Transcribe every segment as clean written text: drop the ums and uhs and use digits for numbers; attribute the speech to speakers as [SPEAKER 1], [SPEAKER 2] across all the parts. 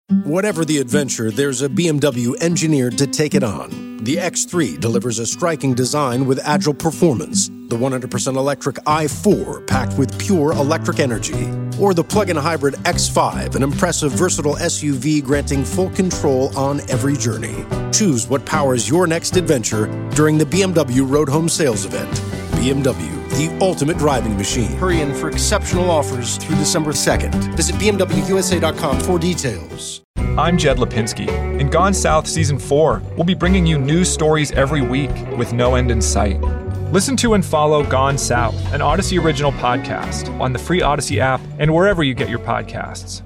[SPEAKER 1] Whatever the adventure, there's a BMW engineered to take it on. The X3 delivers a striking design with agile performance. The 100% electric i4 packed with pure electric energy. Or the plug-in hybrid X5, an impressive versatile SUV granting full control on every journey. Choose what powers your next adventure during the BMW Road Home Sales Event. BMW, the ultimate driving machine. Hurry in for exceptional offers through December 2nd. Visit BMWUSA.com for details.
[SPEAKER 2] I'm Jed Lipinski. In Gone South Season 4, we'll be bringing you news stories every week with no end in sight. Listen to and follow Gone South, an Odyssey original podcast, on the free Odyssey app and wherever you get your podcasts.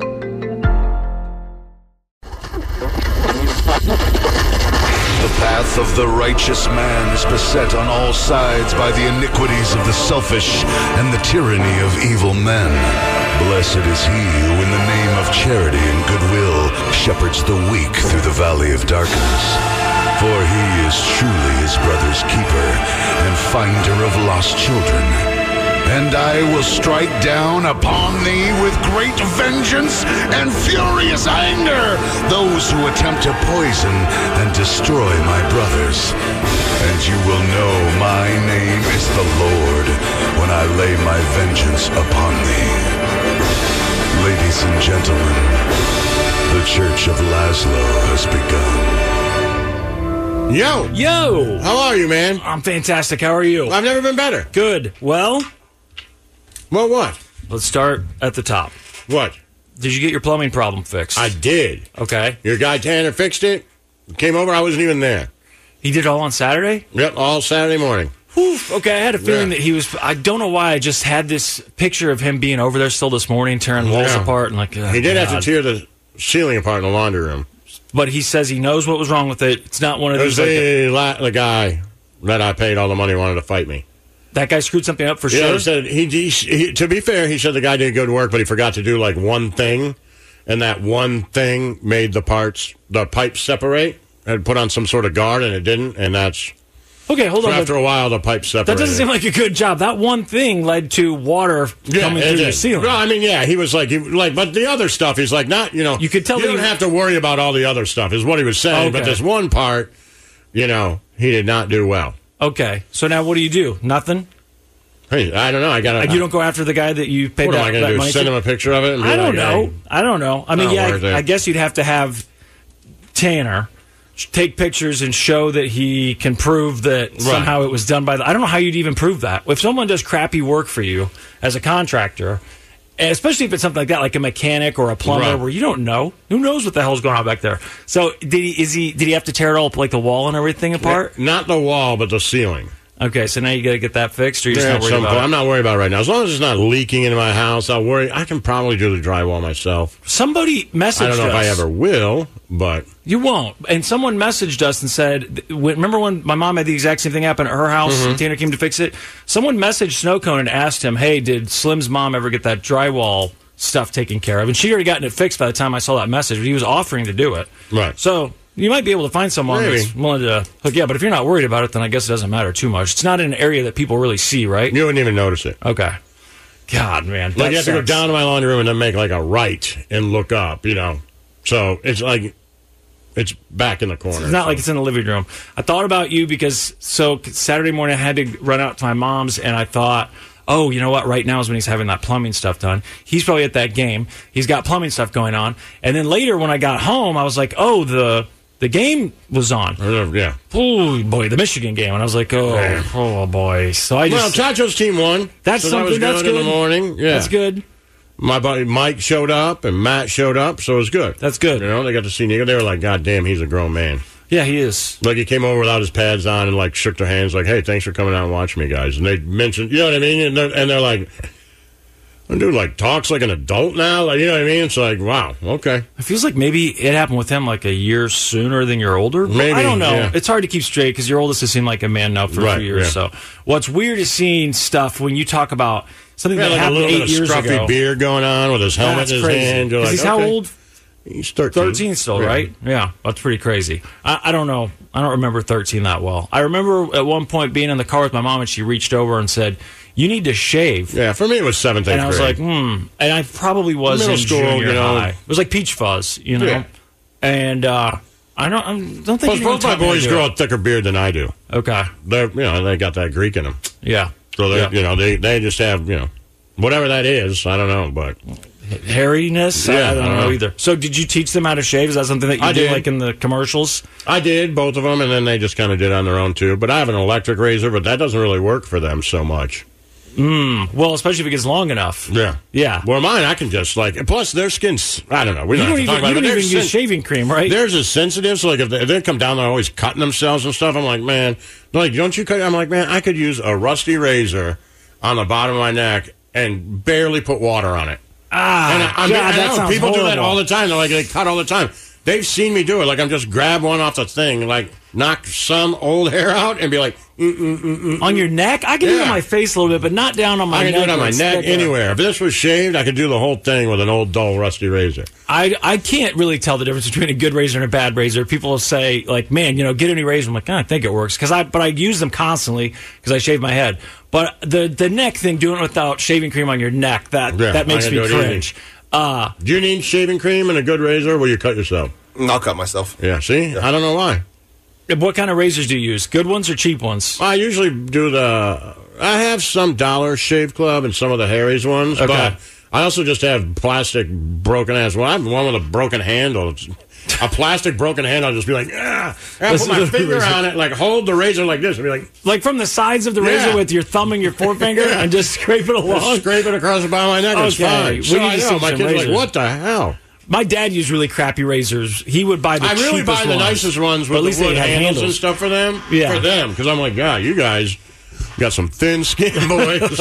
[SPEAKER 3] The path of the righteous man is beset on all sides by the iniquities of the selfish and the tyranny of evil men. Blessed is he who in the name of charity and goodwill shepherds the weak through the valley of darkness. For he is truly his brother's keeper and finder of lost children. And I will strike down upon thee with great vengeance and furious anger those who attempt to poison and destroy my brothers. And you will know my name is the Lord when I lay my vengeance upon thee. Ladies and gentlemen, the Church of Laszlo has begun.
[SPEAKER 4] Yo!
[SPEAKER 5] Yo!
[SPEAKER 4] How are you, man?
[SPEAKER 5] I'm fantastic. How are you?
[SPEAKER 4] I've never been better.
[SPEAKER 5] Good. Well,
[SPEAKER 4] What?
[SPEAKER 5] let's start at the top.
[SPEAKER 4] What?
[SPEAKER 5] Did you get your plumbing problem fixed?
[SPEAKER 4] I did.
[SPEAKER 5] Okay.
[SPEAKER 4] Your guy Tanner fixed it. Came over, I wasn't even there.
[SPEAKER 5] He did it all on Saturday?
[SPEAKER 4] Yep, all Saturday morning.
[SPEAKER 5] Whew. Okay, I had a feeling that he was... I don't know why, I just had this picture of him being over there still this morning, tearing walls apart. And like,
[SPEAKER 4] he did have to tear the ceiling apart in the laundry room.
[SPEAKER 5] But he says he knows what was wrong with it. It's not one of these...
[SPEAKER 4] The guy that I paid all the money wanted to fight me.
[SPEAKER 5] That guy screwed something up for sure?
[SPEAKER 4] Yeah, he said, he, to be fair, he said the guy did good work, but he forgot to do like one thing, and that one thing made the pipes separate, and put on some sort of guard, and it didn't, and that's...
[SPEAKER 5] Okay, hold on.
[SPEAKER 4] After a while, the pipes separated.
[SPEAKER 5] That doesn't seem like a good job. That one thing led to water coming through your ceiling.
[SPEAKER 4] Well, I mean, yeah, he was like, but the other stuff, he's like, not, you could tell you don't have to worry about all the other stuff, is what he was saying. Okay. But this one part, he did not do well.
[SPEAKER 5] Okay, so now what do you do? Nothing?
[SPEAKER 4] Hey, I don't know.
[SPEAKER 5] You don't go after the guy that you paid
[SPEAKER 4] what
[SPEAKER 5] that
[SPEAKER 4] am I going to do? Send him a picture of it? And
[SPEAKER 5] I don't know. I don't know. I mean, I guess you'd have to have Tanner take pictures and show that he can prove that somehow it was done by I don't know how you'd even prove that. If someone does crappy work for you as a contractor, and especially if it's something like that, like a mechanic or a plumber, where you don't know. Who knows what the hell's going on back there? So did he have to tear it all up, like the wall and everything apart?
[SPEAKER 4] Not the wall, but the ceiling.
[SPEAKER 5] Okay, so now you got to get that fixed, or you're just not worried about it?
[SPEAKER 4] I'm not worried about it right now. As long as it's not leaking into my house, I'll worry. I can probably do the drywall myself.
[SPEAKER 5] Somebody messaged us.
[SPEAKER 4] I don't know if I ever will, but...
[SPEAKER 5] You won't. And someone messaged us and said, remember when my mom had the exact same thing happen at her house and Tanner came to fix it? Someone messaged Snowcone and asked him, hey, did Slim's mom ever get that drywall stuff taken care of? And she'd already gotten it fixed by the time I saw that message, but he was offering to do it.
[SPEAKER 4] Right.
[SPEAKER 5] So... You might be able to find someone that's willing to hook you up, but if you're not worried about it, then I guess it doesn't matter too much. It's not in an area that people really see, right?
[SPEAKER 4] You wouldn't even notice it.
[SPEAKER 5] Okay. God, man.
[SPEAKER 4] Like you have to go down to my laundry room and then make like a right and look up, So it's like, it's back in the corner.
[SPEAKER 5] It's not like it's in the living room. I thought about you because, Saturday morning I had to run out to my mom's, and I thought... Oh, you know what? Right now is when he's having that plumbing stuff done. He's probably at that game. He's got plumbing stuff going on. And then later when I got home, I was like, oh, the game was on.
[SPEAKER 4] Yeah.
[SPEAKER 5] Oh, boy, the Michigan game. And I was like, oh boy. So I just...
[SPEAKER 4] Well, Tacho's team won.
[SPEAKER 5] That's something that's good.
[SPEAKER 4] In the morning. Yeah.
[SPEAKER 5] That's good.
[SPEAKER 4] My buddy Mike showed up and Matt showed up, so it was good.
[SPEAKER 5] That's good.
[SPEAKER 4] They got to see Nico. They were like, God damn, he's a grown man.
[SPEAKER 5] Yeah, he is.
[SPEAKER 4] Like, he came over without his pads on and, like, shook their hands like, hey, thanks for coming out and watching me, guys. And they mentioned, you know what I mean? And they're like, dude, like, talks like an adult now? Like, you know what I mean? It's like, wow, okay.
[SPEAKER 5] It feels like maybe it happened with him, like, a year sooner than you're older.
[SPEAKER 4] Maybe,
[SPEAKER 5] I don't know.
[SPEAKER 4] Yeah.
[SPEAKER 5] It's hard to keep straight because your oldest has seemed like a man now for a few years.
[SPEAKER 4] Yeah.
[SPEAKER 5] So what's weird is seeing stuff when you talk about something that happened 8 years ago.
[SPEAKER 4] A little bit of scruffy beard going on with his helmet in his hand.
[SPEAKER 5] Because he's how old?
[SPEAKER 4] He's 13.
[SPEAKER 5] 13 still, right? Yeah, that's pretty crazy. I don't know. I don't remember 13 that well. I remember at one point being in the car with my mom, and she reached over and said, you need to shave.
[SPEAKER 4] Yeah, for me it was 7th, 8th grade.
[SPEAKER 5] And I was like, And I probably was
[SPEAKER 4] middle
[SPEAKER 5] in
[SPEAKER 4] school,
[SPEAKER 5] junior high. It was like peach fuzz,
[SPEAKER 4] Yeah.
[SPEAKER 5] And I don't think
[SPEAKER 4] both my boys grow a thicker beard than I do.
[SPEAKER 5] Okay.
[SPEAKER 4] They're, they got that Greek in them.
[SPEAKER 5] Yeah.
[SPEAKER 4] So they just have, whatever that is. I don't know, but
[SPEAKER 5] hairiness.
[SPEAKER 4] Yeah,
[SPEAKER 5] I don't know either. So did you teach them how to shave? Is that something that you did like in the commercials?
[SPEAKER 4] I did, both of them, and then they just kind of did on their own too. But I have an electric razor, but that doesn't really work for them so much.
[SPEAKER 5] Well, especially if it gets long enough.
[SPEAKER 4] Yeah.
[SPEAKER 5] Yeah.
[SPEAKER 4] Well, mine, I can just plus their skin's, I don't know. We
[SPEAKER 5] you
[SPEAKER 4] don't
[SPEAKER 5] even use shaving cream, right?
[SPEAKER 4] Theirs is sensitive, so like if they come down, they're always cutting themselves and stuff. I'm like, man, like, don't you cut? I'm like, man, I could use a rusty razor on the bottom of my neck and barely put water on it.
[SPEAKER 5] I know
[SPEAKER 4] people
[SPEAKER 5] horrible.
[SPEAKER 4] do that all the time. They're like, they cut all the time. They've seen me do it. Like, I'm just grab one off the thing, like knock some old hair out and be like,
[SPEAKER 5] On your neck? I can do it on my face a little bit, but not down on my neck.
[SPEAKER 4] I can do it on my neck anywhere. If this was shaved, I could do the whole thing with an old, dull, rusty razor.
[SPEAKER 5] I can't really tell the difference between a good razor and a bad razor. People will say, like, man, get a new razor. I'm like, I think it works. But I use them constantly because I shave my head. But the neck thing, doing it without shaving cream on your neck, that makes me cringe.
[SPEAKER 4] Do you need shaving cream and a good razor, or will you cut yourself?
[SPEAKER 6] I'll cut myself.
[SPEAKER 4] Yeah, see? Yeah. I don't know why.
[SPEAKER 5] What kind of razors do you use? Good ones or cheap ones?
[SPEAKER 4] I usually do I have some Dollar Shave Club and some of the Harry's ones, but I also just have plastic broken-ass. Well, I have one with a broken handle. A plastic broken handle, I'll just be like, I put my finger on it, like hold the razor like this, and be
[SPEAKER 5] like from the sides of the razor with your thumb and your forefinger, and just scrape it along?
[SPEAKER 4] Just scrape it across the bottom of my neck, it's fine. So I know, my kids are like, what the hell?
[SPEAKER 5] My dad used really crappy razors. He would buy the cheapest ones. I really buy the
[SPEAKER 4] nicest ones with the wood handles and stuff for them. Yeah. For them, because I'm like, God, you guys got some thin skin, boys.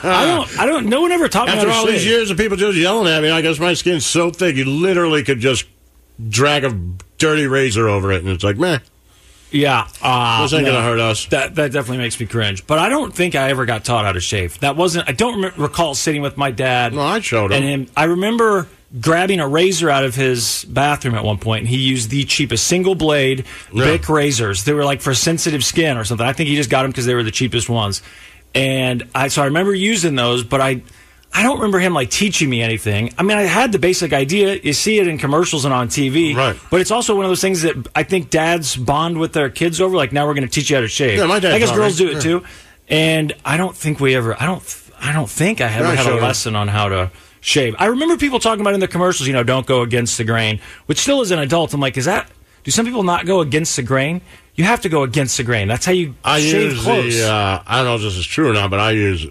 [SPEAKER 5] I don't. No one ever taught me how to shave.
[SPEAKER 4] After all these years of people just yelling at me, I guess my skin's so thick, you literally could just drag a dirty razor over it, and it's like, meh.
[SPEAKER 5] Yeah.
[SPEAKER 4] This ain't going to hurt us.
[SPEAKER 5] That definitely makes me cringe. But I don't think I ever got taught how to shave. I don't recall sitting with my dad.
[SPEAKER 4] No, I showed him.
[SPEAKER 5] And I remember grabbing a razor out of his bathroom at one point, and he used the cheapest single blade Bic razors. They were like for sensitive skin or something. I think he just got them because they were the cheapest ones. And so I remember using those, but I don't remember him like teaching me anything. I mean, I had the basic idea. You see it in commercials and on TV.
[SPEAKER 4] Right.
[SPEAKER 5] But it's also one of those things that I think dads bond with their kids over. Like, now we're going to teach you how to shave.
[SPEAKER 4] Yeah, my dad.
[SPEAKER 5] I guess girls do it too. And I don't think we ever. I don't think I ever had a lesson on how to shave. I remember people talking about in the commercials, don't go against the grain, which still as an adult, I'm like, do some people not go against the grain? You have to go against the grain. That's how you shave close.
[SPEAKER 4] I don't know if this is true or not, but I use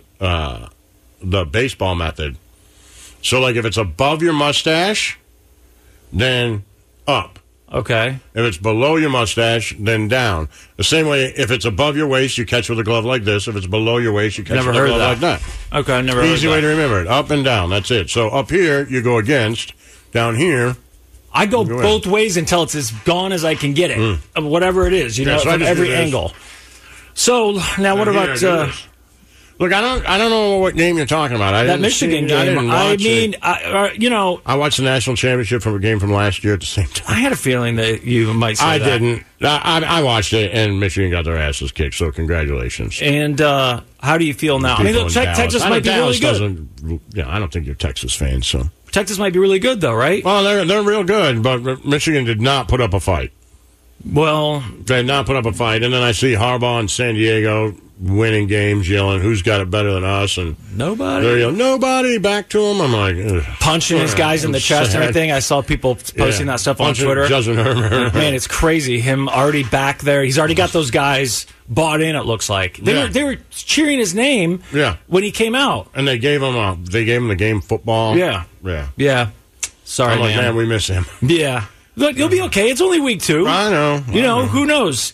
[SPEAKER 4] the baseball method. So, like, if it's above your mustache, then up.
[SPEAKER 5] Okay.
[SPEAKER 4] If it's below your mustache, then down. The same way, if it's above your waist, you catch with a glove like this. If it's below your waist, you catch with a glove like that.
[SPEAKER 5] Okay, I never heard that.
[SPEAKER 4] Easy way to remember it. Up and down. That's it. So up here, you go against. Down here,
[SPEAKER 5] I go both ways until it's as gone as I can get it. Whatever it is, from every angle. So, now what about...
[SPEAKER 4] Look, I don't know what game you're talking about.
[SPEAKER 5] That Michigan game.
[SPEAKER 4] I watched the national championship from a game from last year at the same time.
[SPEAKER 5] I had a feeling that you might say that.
[SPEAKER 4] I didn't. I watched it, and Michigan got their asses kicked, so congratulations.
[SPEAKER 5] And how do you feel now? I mean, Texas might be really good.
[SPEAKER 4] I don't think you're Texas fans, so.
[SPEAKER 5] Texas might be really good, though, right?
[SPEAKER 4] Well, they're real good, but Michigan did not put up a fight.
[SPEAKER 5] Well,
[SPEAKER 4] they did not put up a fight, and then I see Harbaugh in San Diego winning games, yelling, "Who's got it better than us?" And
[SPEAKER 5] nobody.
[SPEAKER 4] They're yelling, "Nobody!" Back to him. I'm like,
[SPEAKER 5] punching his guys in the chest and everything. I saw people posting that stuff on Twitter.
[SPEAKER 4] Justin Herbert.
[SPEAKER 5] Man, it's crazy. Him already back there. He's already got those guys bought in. It looks like they were cheering his name. When he came out,
[SPEAKER 4] and they gave him the game football.
[SPEAKER 5] Yeah. Sorry,
[SPEAKER 4] I'm like, man, we miss him.
[SPEAKER 5] Yeah. Look, you'll be okay. It's only week 2.
[SPEAKER 4] I know.
[SPEAKER 5] Who knows?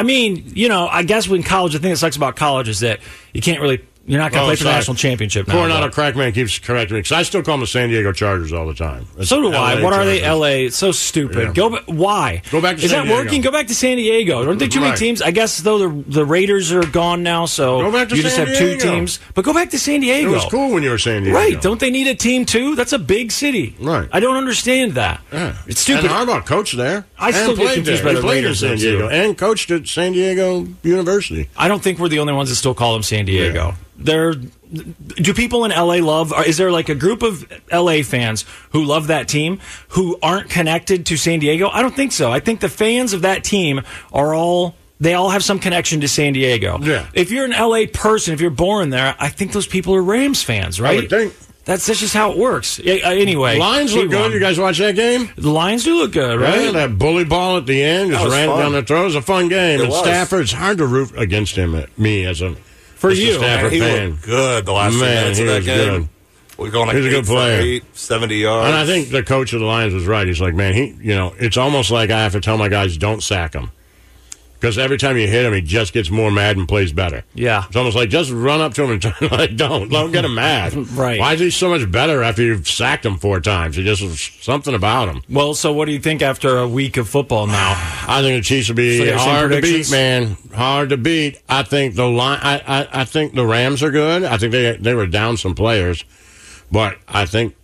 [SPEAKER 5] I guess when college, the thing that sucks about college is that you're not going to play for the national championship now.
[SPEAKER 4] Coronado Crackman keeps correcting me, because I still call them the San Diego Chargers all the time.
[SPEAKER 5] So do I. What are they? LA. It's so stupid.
[SPEAKER 4] Yeah.
[SPEAKER 5] Why?
[SPEAKER 4] Go back to
[SPEAKER 5] Is
[SPEAKER 4] San
[SPEAKER 5] that working? Go back to San Diego. Aren't there too many teams? I guess, though, the Raiders are gone now, so you just have 2 teams. But go back to San Diego.
[SPEAKER 4] It was cool when you were San Diego.
[SPEAKER 5] Right. Don't they need a team, too? That's a big city.
[SPEAKER 4] Right.
[SPEAKER 5] I don't understand that.
[SPEAKER 4] Yeah.
[SPEAKER 5] It's stupid.
[SPEAKER 4] And Harbaugh coached there.
[SPEAKER 5] I still get confused by the Raiders
[SPEAKER 4] in San Diego and coached at San Diego University.
[SPEAKER 5] I don't think we're the only ones that still call them San Diego.
[SPEAKER 4] Yeah.
[SPEAKER 5] Do people in LA is there like a group of LA fans who love that team who aren't connected to San Diego? I don't think so. I think the fans of that team they all have some connection to San Diego.
[SPEAKER 4] Yeah.
[SPEAKER 5] If you're an LA person, if you're born there, I think those people are Rams fans, right?
[SPEAKER 4] I would think.
[SPEAKER 5] That's just how it works. Anyway.
[SPEAKER 4] Lions look good. You guys watch that game?
[SPEAKER 5] The Lions do look good, right?
[SPEAKER 4] Yeah, that bully ball at the end just ran down the throat. It was a fun game. And Stafford's hard to root against him, me as a Stafford
[SPEAKER 6] he
[SPEAKER 4] fan.
[SPEAKER 6] Looked good the last few minutes of that game.
[SPEAKER 4] Good.
[SPEAKER 6] We're going like
[SPEAKER 4] He's a good player.
[SPEAKER 6] 70 yards.
[SPEAKER 4] And I think the coach of the Lions was right. He's like, man, it's almost like I have to tell my guys, don't sack him. Because every time you hit him, he just gets more mad and plays better.
[SPEAKER 5] Yeah.
[SPEAKER 4] It's almost like just run up to him and don't get him mad.
[SPEAKER 5] Right.
[SPEAKER 4] Why is he so much better after you've sacked him 4 times? It just was something about him.
[SPEAKER 5] Well, so what do you think after a week of football now?
[SPEAKER 4] I think the Chiefs will be hard to beat, man. Hard to beat. I think I think the Rams are good. I think they were down some players. But I think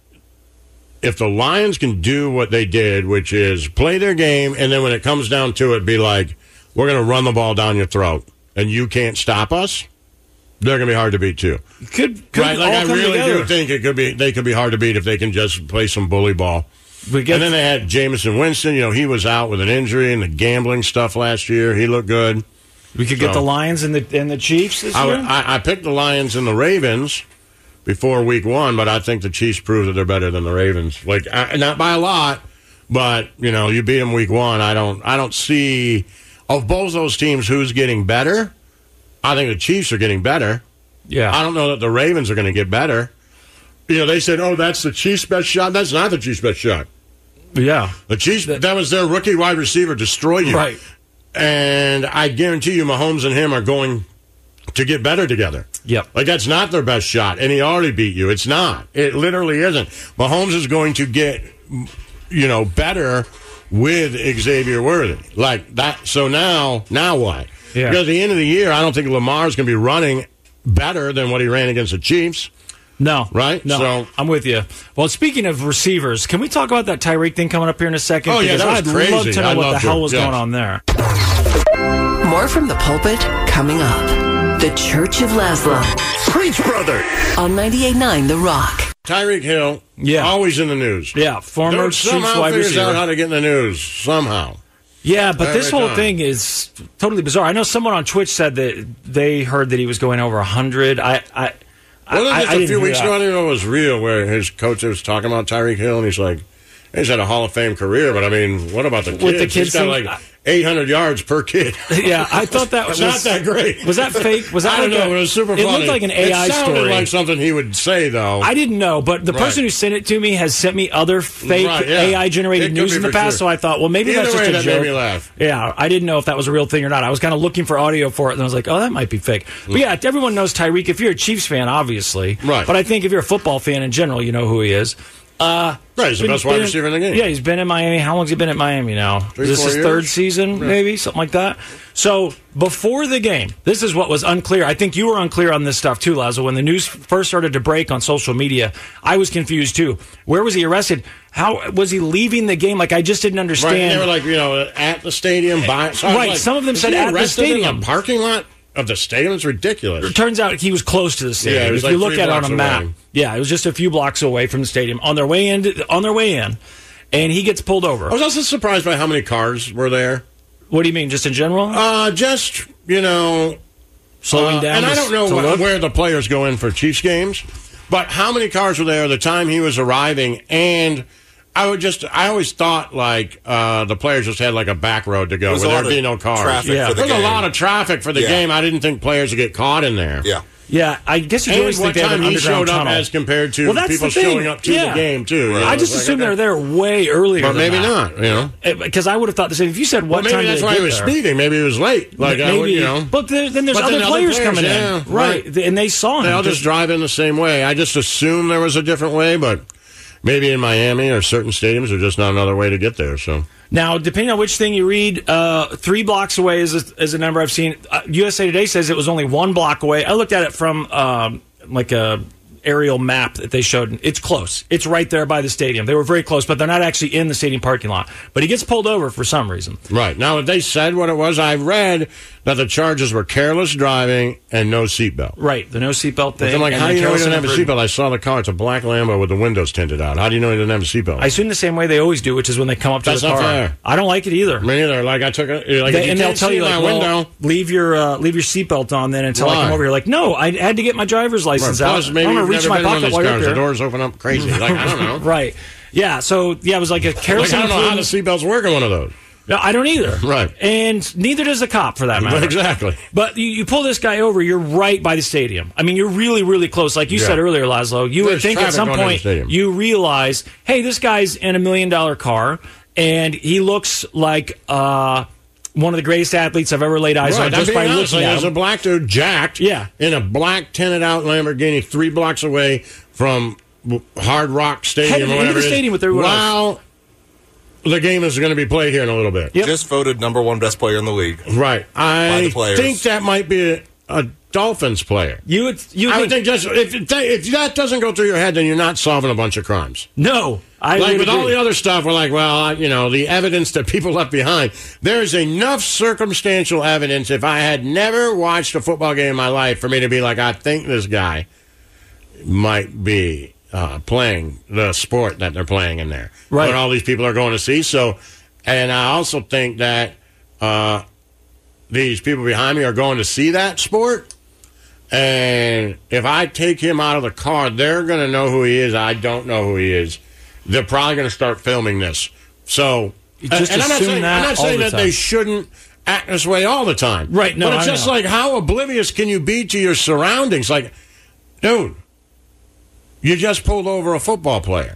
[SPEAKER 4] if the Lions can do what they did, which is play their game, and then when it comes down to it, be like, we're going to run the ball down your throat, and you can't stop us, they're going to be hard to beat, too.
[SPEAKER 5] Could
[SPEAKER 4] right? Like, I really
[SPEAKER 5] together.
[SPEAKER 4] do think they could be hard to beat if they can just play some bully ball. And then they had Jameson Winston. He was out with an injury and the gambling stuff last year. He looked good.
[SPEAKER 5] We could get the Lions and the Chiefs this year?
[SPEAKER 4] I picked the Lions and the Ravens before week 1, but I think the Chiefs prove that they're better than the Ravens. Like, not by a lot, but, you beat them week 1. I don't see... Of both those teams, who's getting better? I think the Chiefs are getting better.
[SPEAKER 5] Yeah.
[SPEAKER 4] I don't know that the Ravens are going to get better. They said, that's the Chiefs' best shot. That's not the Chiefs' best shot.
[SPEAKER 5] Yeah.
[SPEAKER 4] The Chiefs, that was their rookie wide receiver, destroyed you.
[SPEAKER 5] Right.
[SPEAKER 4] And I guarantee you Mahomes and him are going to get better together.
[SPEAKER 5] Yep.
[SPEAKER 4] Like, that's not their best shot, and he already beat you. It's not. It literally isn't. Mahomes is going to get, better with Xavier Worthy. Like that. So now what?
[SPEAKER 5] Yeah.
[SPEAKER 4] Because at the end of the year, I don't think Lamar's going to be running better than what he ran against the Chiefs.
[SPEAKER 5] No.
[SPEAKER 4] Right?
[SPEAKER 5] No.
[SPEAKER 4] So,
[SPEAKER 5] I'm with you. Well, speaking of receivers, can we talk about that Tyreek thing coming up here in a second?
[SPEAKER 4] Oh, yeah, that was crazy.
[SPEAKER 5] I'd love to know what the hell was going on there.
[SPEAKER 7] More from the pulpit coming up. The Church of Laszlo.
[SPEAKER 3] Preach, brother!
[SPEAKER 7] On 98.9 The Rock.
[SPEAKER 4] Tyreek Hill, always in the news.
[SPEAKER 5] Yeah, former Chiefs wide receiver.
[SPEAKER 4] Figures out how to get in the news, somehow.
[SPEAKER 5] Yeah, but this whole thing is totally bizarre. I know someone on Twitch said that they heard that he was going over 100.
[SPEAKER 4] Wasn't this a few weeks ago? I didn't know it was real, where his coach was talking about Tyreek Hill, and he's like, he's had a Hall of Fame career, but I mean, what about the kids?
[SPEAKER 5] With the kids,
[SPEAKER 4] he's got like 800 yards per kid.
[SPEAKER 5] Yeah, I thought that was
[SPEAKER 4] not that great.
[SPEAKER 5] Was that fake? Was that
[SPEAKER 4] I don't know, but it was super funny.
[SPEAKER 5] It looked like an AI
[SPEAKER 4] story. It sounded
[SPEAKER 5] story.
[SPEAKER 4] like something he would say, though.
[SPEAKER 5] I didn't know, but the person who sent it to me has sent me other fake AI-generated news in the past, so I thought, well, maybe that's just a joke.
[SPEAKER 4] That made me laugh.
[SPEAKER 5] Yeah, I didn't know if that was a real thing or not. I was kind of looking for audio for it, and I was like, oh, that might be fake. But yeah, everyone knows Tyreek. If you're a Chiefs fan, obviously.
[SPEAKER 4] Right.
[SPEAKER 5] But I think if you're a football fan in general, you know who he is.
[SPEAKER 4] Right, he's the best wide receiver in the game.
[SPEAKER 5] Yeah, he's been in Miami. How long has he been at Miami now? Is this his third season, maybe? Something like that? So, before the game, this is what was unclear. I think you were unclear on this stuff, too, Lazo. When the news first started to break on social media, I was confused, too. Where was he arrested? How was he leaving the game? Like, I just didn't understand.
[SPEAKER 4] Right, they were like, at the stadium.
[SPEAKER 5] Right, some of them said at the stadium.
[SPEAKER 4] In the parking lot of the stadium? It's ridiculous.
[SPEAKER 5] It turns out he was close to the stadium.
[SPEAKER 4] Yeah, it was
[SPEAKER 5] if you look at it on a map.
[SPEAKER 4] Away.
[SPEAKER 5] Yeah, it was just a few blocks away from the stadium. On their way in, and he gets pulled over.
[SPEAKER 4] I was also surprised by how many cars were there.
[SPEAKER 5] What do you mean, just in general?
[SPEAKER 4] Slowing down. And I don't know where the players go in for Chiefs games, but how many cars were there the time he was arriving? And I always thought the players just had like a back road to go where there'd be no cars.
[SPEAKER 6] There's
[SPEAKER 4] a lot of traffic for the game. I didn't think players would get caught in there.
[SPEAKER 5] Yeah, I guess you always think they have an underground tunnel.
[SPEAKER 4] As compared to people showing up to the game, too.
[SPEAKER 5] I just assumed they were there way earlier.
[SPEAKER 4] But maybe not,
[SPEAKER 5] Because I would have thought the same. If you said what time,
[SPEAKER 4] maybe that's why he was speeding. Maybe he was late.
[SPEAKER 5] But then there's other players coming in, right? And they saw him.
[SPEAKER 4] They all just drive in the same way. I just assumed there was a different way, but maybe in Miami or certain stadiums, there's just not another way to get there. So.
[SPEAKER 5] Now, depending on which thing you read, 3 blocks away is a number I've seen. USA Today says it was only 1 block away. I looked at it from aerial map that they showed. It's close. It's right there by the stadium. They were very close, but they're not actually in the stadium parking lot. But he gets pulled over for some reason.
[SPEAKER 4] Right. Now, they said what it was. I read that the charges were careless driving and no seatbelt.
[SPEAKER 5] Right, the no seatbelt thing.
[SPEAKER 4] But I'm like, how do you know he didn't have a seatbelt? I saw the car. It's a black Lambo with the windows tinted out. How do you know he didn't have a seatbelt?
[SPEAKER 5] I assume the same way they always do, which is when they come up to the car.
[SPEAKER 4] That's not fair.
[SPEAKER 5] I don't like it either.
[SPEAKER 4] Me neither. Like, I took it. Like,
[SPEAKER 5] and they'll tell you, like, well, leave your seatbelt on then until I come over here. Like, no, I had to get my driver's license out.
[SPEAKER 4] Plus, maybe
[SPEAKER 5] I want to reach my pocket while you're
[SPEAKER 4] the doors open up crazy. Like, I don't know.
[SPEAKER 5] Right. Yeah, so, yeah, it was like a careless...
[SPEAKER 4] Like, I don't know how the seatbelts work in one of those.
[SPEAKER 5] No, I don't either.
[SPEAKER 4] Right.
[SPEAKER 5] And neither does the cop, for that matter.
[SPEAKER 4] Exactly.
[SPEAKER 5] But you pull this guy over, you're right by the stadium. I mean, you're really, really close. Like you said earlier, Laszlo, you would think at some point you realize, hey, this guy's in $1 million car, and he looks like one of the greatest athletes I've ever laid eyes on just by looking at him.
[SPEAKER 4] There's a black dude jacked in a black tinted out Lamborghini 3 blocks away from Hard Rock Stadium or whatever it is.
[SPEAKER 5] Stadium with everyone else.
[SPEAKER 4] The game is going to be played here in a little bit.
[SPEAKER 6] Yep. Just voted #1 best player in the league.
[SPEAKER 4] Right. I think that might be a Dolphins player.
[SPEAKER 5] I would think
[SPEAKER 4] just if that doesn't go through your head, then you're not solving a bunch of crimes.
[SPEAKER 5] No.
[SPEAKER 4] With all the other stuff, we're like, well, the evidence that people left behind. There's enough circumstantial evidence, if I had never watched a football game in my life, for me to be like, I think this guy might be playing the sport that they're playing in there.
[SPEAKER 5] Right.
[SPEAKER 4] What all these people are going to see. So, and I also think that these people behind me are going to see that sport. And if I take him out of the car, they're going to know who he is. I don't know who he is. They're probably going to start filming this. So, and I'm not saying that they shouldn't act this way all the time.
[SPEAKER 5] Right, no,
[SPEAKER 4] but it's just like, how oblivious can you be to your surroundings? Like, dude, you just pulled over a football player.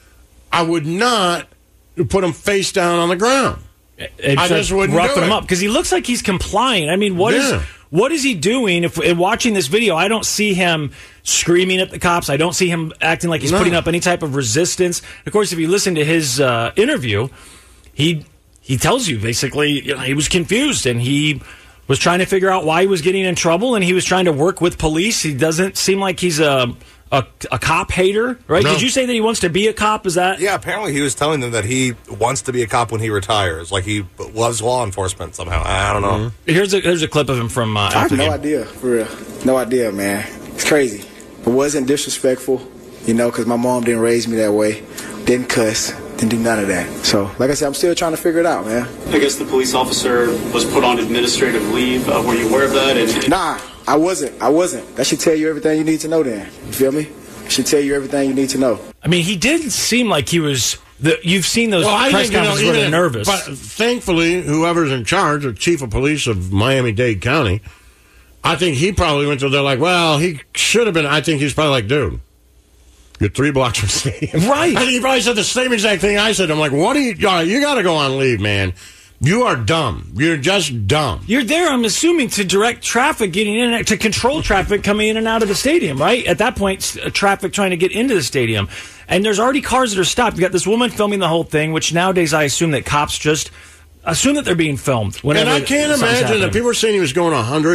[SPEAKER 4] I would not put him face down on the ground. I just wouldn't
[SPEAKER 5] rough him up because he looks like he's complying. I mean, what is he doing? If watching this video, I don't see him screaming at the cops. I don't see him acting like he's putting up any type of resistance. Of course, if you listen to his interview, he tells you basically he was confused and he was trying to figure out why he was getting in trouble, and he was trying to work with police. He doesn't seem like he's a cop hater, right? No. Did you say that he wants to be a cop? Is that?
[SPEAKER 6] Yeah, apparently he was telling them that he wants to be a cop when he retires. Like he loves law enforcement somehow. I don't know.
[SPEAKER 5] Here's a clip of him from
[SPEAKER 8] I have no idea, for real. No idea, man. It's crazy. It wasn't disrespectful, because my mom didn't raise me that way. Didn't cuss. Didn't do none of that. So, like I said, I'm still trying to figure it out, man.
[SPEAKER 9] I guess the police officer was put on administrative leave. Were you aware of that?
[SPEAKER 8] Nah. I wasn't. That should tell you everything you need to know then. You feel me? It should tell you everything you need to know.
[SPEAKER 5] I mean, he didn't seem like he was... You've seen those press conferences where they're nervous.
[SPEAKER 4] But thankfully, whoever's in charge, the chief of police of Miami-Dade County, I think he probably went to there like, well, he should have been... I think he's probably like, dude, you're 3 blocks from the stadium.
[SPEAKER 5] Right.
[SPEAKER 4] I think he probably said the same exact thing I said. I'm like, what are you got to go on leave, man. You are dumb. You're just dumb.
[SPEAKER 5] You're there, I'm assuming, to direct traffic getting in, to control traffic coming in and out of the stadium, right? At that point, traffic trying to get into the stadium. And there's already cars that are stopped. You got this woman filming the whole thing, which nowadays I assume that cops just assume that they're being filmed.
[SPEAKER 4] And I can't imagine that people were saying he was going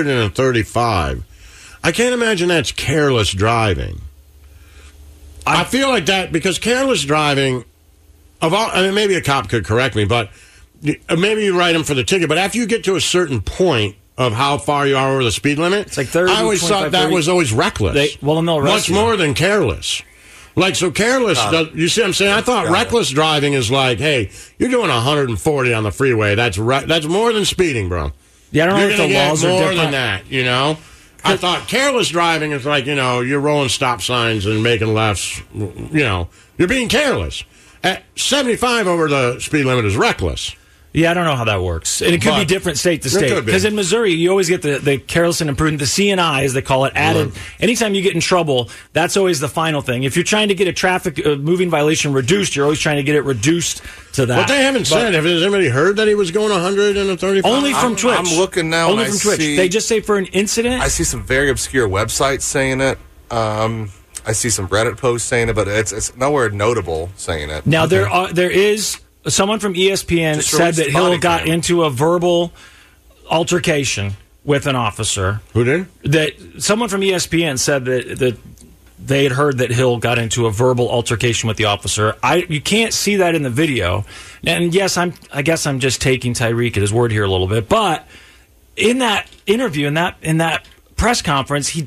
[SPEAKER 4] 135. I can't imagine that's careless driving. I feel like that because careless driving, maybe a cop could correct me, but maybe you write him for the ticket, but after you get to a certain point of how far you are over the speed limit,
[SPEAKER 5] it's like 30,
[SPEAKER 4] I always thought that
[SPEAKER 5] 30.
[SPEAKER 4] Was always reckless. Much more than careless. So careless, you see what I'm saying? I thought reckless driving is like, hey, you're doing 140 on the freeway. That's more than speeding, bro.
[SPEAKER 5] Yeah, I don't know if the laws are different.
[SPEAKER 4] More than that, I thought careless driving is like, you're rolling stop signs and making lefts, you're being careless. At 75 over the speed limit is reckless.
[SPEAKER 5] Yeah, I don't know how that works. And it could be different state to state. Because in Missouri, you always get the careless and imprudent, the CNI, as they call it, added. Anytime you get in trouble, that's always the final thing. If you're trying to get a traffic moving violation reduced, you're always trying to get it reduced to that.
[SPEAKER 4] But they haven't said. Has anybody heard that he was going 135?
[SPEAKER 5] Only from Twitch.
[SPEAKER 6] I'm looking now.
[SPEAKER 5] Only from Twitch. They just say for an incident.
[SPEAKER 6] I see some very obscure websites saying it. I see some Reddit posts saying it, but it's nowhere notable saying it.
[SPEAKER 5] Now, there is... Someone from ESPN said that Hill got into a verbal altercation with an officer.
[SPEAKER 4] Who did?
[SPEAKER 5] That someone from ESPN said that they had heard that Hill got into a verbal altercation with the officer. You can't see that in the video. And yes, I guess I'm just taking Tyreek at his word here a little bit. But in that interview, in that press conference,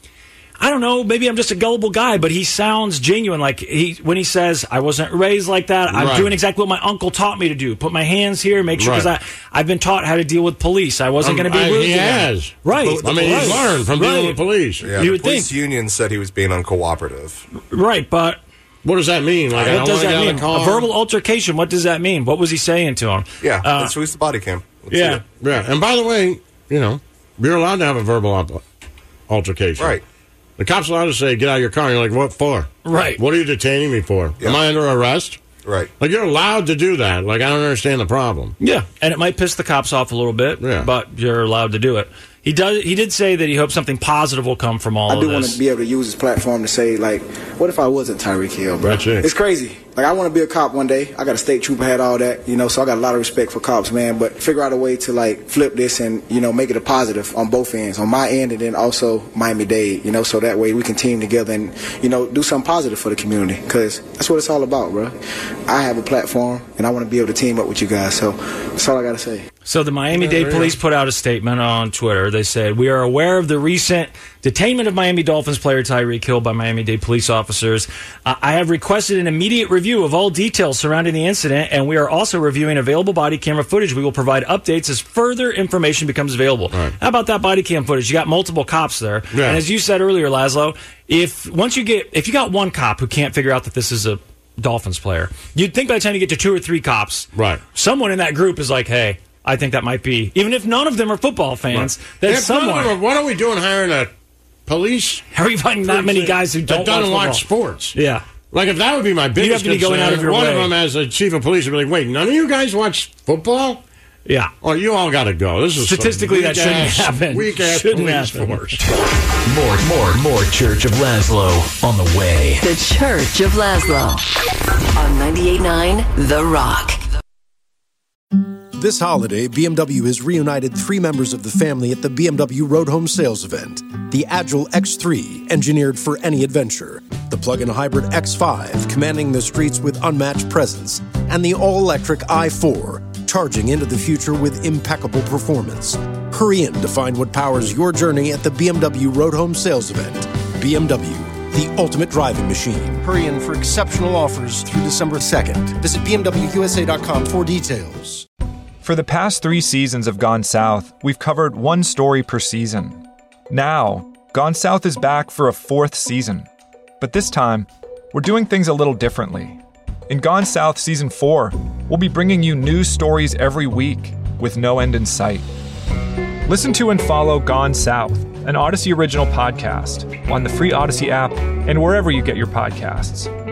[SPEAKER 5] I don't know, maybe I'm just a gullible guy, but he sounds genuine. Like when he says, I wasn't raised like that. I'm doing exactly what my uncle taught me to do. Put my hands here, make sure, because I've been taught how to deal with police. I wasn't going to be rude.
[SPEAKER 4] He has.
[SPEAKER 5] Right.
[SPEAKER 4] He's learned from dealing with police.
[SPEAKER 6] Yeah, the police union said he was being uncooperative.
[SPEAKER 5] Right, but...
[SPEAKER 4] What does that mean? Like,
[SPEAKER 5] what does that mean? A verbal altercation, what does that mean? What was he saying to him?
[SPEAKER 6] Yeah, let's release the body cam.
[SPEAKER 4] Yeah. And by the way, you're allowed to have a verbal altercation.
[SPEAKER 6] Right.
[SPEAKER 4] The cop's allowed to say, get out of your car. And you're like, what for?
[SPEAKER 5] Right.
[SPEAKER 4] What are you detaining me for?
[SPEAKER 6] Yeah.
[SPEAKER 4] Am I under arrest?
[SPEAKER 6] Right.
[SPEAKER 4] Like, you're allowed to do that. Like, I don't understand the problem.
[SPEAKER 5] Yeah. And it might piss the cops off a little bit, but you're allowed to do it. He did say that he hopes something positive will come from all of this.
[SPEAKER 8] I do want to be able to use this platform to say, like, what if I wasn't Tyreek Hill, bro?
[SPEAKER 4] That's it.
[SPEAKER 8] It's crazy. Like, I want to be a cop one day. I got a state trooper, had all that, so I got a lot of respect for cops, man. But figure out a way to, like, flip this and, make it a positive on both ends, on my end and then also Miami-Dade, so that way we can team together and, do something positive for the community, because that's what it's all about, bro. I have a platform, and I want to be able to team up with you guys, so that's all I got to say.
[SPEAKER 5] So the Miami-Dade police put out a statement on Twitter. They said, we are aware of the recent detainment of Miami Dolphins player Tyreek Hill by Miami-Dade police officers. I have requested an immediate review of all details surrounding the incident, and we are also reviewing available body camera footage. We will provide updates as further information becomes available. Right. How about that body cam footage? You got multiple cops there. Yeah. And as you said earlier, Laszlo, if you got one cop who can't figure out that this is a Dolphins player, you'd think by the time you get to 2 or 3 cops, someone in that group is like, hey, I think that might be, even if none of them are football fans, that's someone.
[SPEAKER 4] What are we doing hiring a police?
[SPEAKER 5] How are you finding that many guys who don't
[SPEAKER 4] watch sports?
[SPEAKER 5] Yeah.
[SPEAKER 4] Like, if that would be my biggest concern, going out of your way. Of them as a chief of police would be like, wait, none of you guys watch football?
[SPEAKER 5] Yeah.
[SPEAKER 4] Oh, you all got to go. This is
[SPEAKER 5] statistically that shouldn't happen.
[SPEAKER 4] Weak-ass police force.
[SPEAKER 10] More Church of Laszlo on the way.
[SPEAKER 7] The Church of Laszlo on 98.9 The Rock.
[SPEAKER 1] This holiday, BMW has reunited 3 members of the family at the BMW Road Home Sales event. The Agile X3, engineered for any adventure. The plug-in hybrid X5, commanding the streets with unmatched presence. And the all-electric i4, charging into the future with impeccable performance. Hurry in to find what powers your journey at the BMW Road Home Sales event. BMW, the ultimate driving machine. Hurry in for exceptional offers through December 2nd. Visit BMWUSA.com for details.
[SPEAKER 2] For the past 3 seasons of Gone South, we've covered 1 story per season. Now, Gone South is back for a 4th season. But this time, we're doing things a little differently. In Gone South Season 4, we'll be bringing you news stories every week with no end in sight. Listen to and follow Gone South, an Odyssey original podcast, on the free Odyssey app and wherever you get your podcasts.